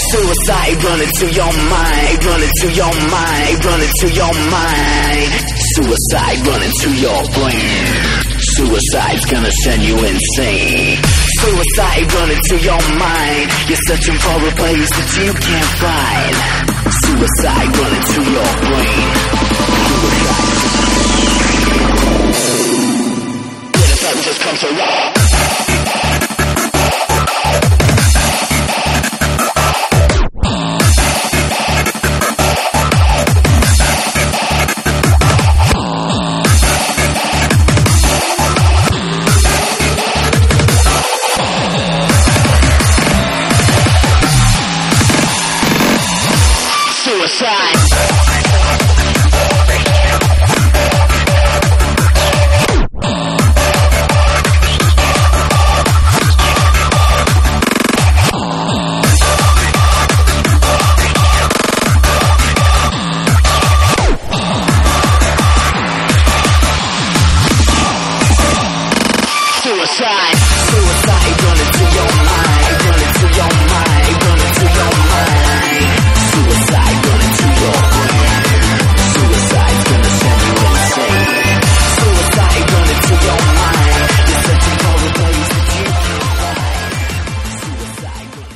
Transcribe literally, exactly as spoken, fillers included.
Suicide running through your mind, running through your mind, running through your mind. Suicide running through your brain. Suicide's gonna send you insane. Suicide running through your mind. You're searching for a place that you can't find. Suicide running through your brain. Suicide. When the time just comes around. Suicide.